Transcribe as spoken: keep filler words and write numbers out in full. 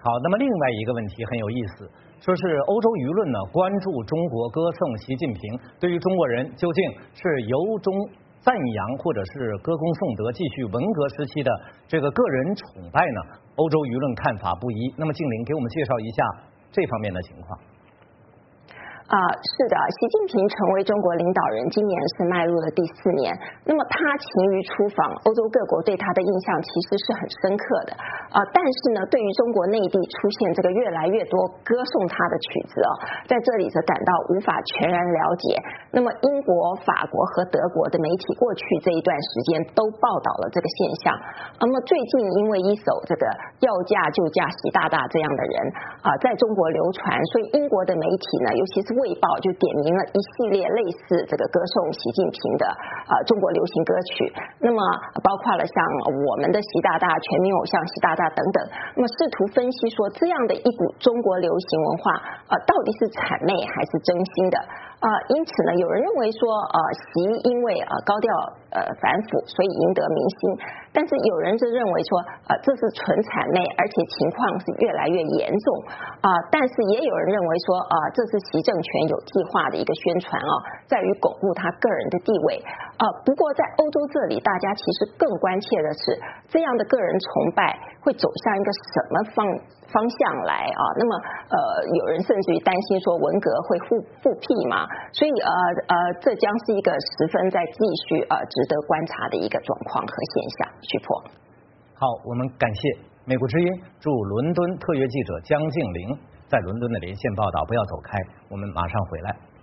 好，那么另外一个问题很有意思，说是欧洲舆论呢关注中国歌颂习近平，对于中国人究竟是由衷赞扬或者是歌功颂德，继续文革时期的这个个人崇拜呢？欧洲舆论看法不一。那么静玲给我们介绍一下这方面的情况。 啊、呃，是的，习近平成为中国领导人，今年是迈入了第四年。那么他勤于出访，欧洲各国对他的印象其实是很深刻的啊、呃。但是呢，对于中国内地出现这个越来越多歌颂他的曲子哦，在这里则感到无法全然了解。那么英国、法国和德国的媒体过去这一段时间都报道了这个现象。那么最近因为一首这个要嫁就嫁习大大这样的人啊、呃，在中国流传，所以英国的媒体呢，尤其是卫报就点名了一系列类似这个歌颂习近平的呃中国流行歌曲，那么包括了像我们的习大大、全民偶像习大大等等，那么试图分析说这样的一股中国流行文化呃到底是谄媚还是真心的啊、呃？因此呢，有人认为说呃习因为呃高调呃反腐，所以赢得民心，但是有人则认为说呃这是纯谄媚，而且情况是越来越严重啊、呃。但是也有人认为说啊、呃、这是习政权有计划的一个宣传啊，在于巩固他个人的地位啊。不过在欧洲这里，大家其实更关切的是这样的个人崇拜会走向一个什么方方向来啊？那么呃，有人甚至于担心说文革会复复辟嘛，所以呃呃，这将是一个十分在继续呃值得观察的一个状况和现象。徐波， 好，我们感谢美国之音驻伦敦特约记者江静玲在伦敦的连线报道。不要走开，我们马上回来。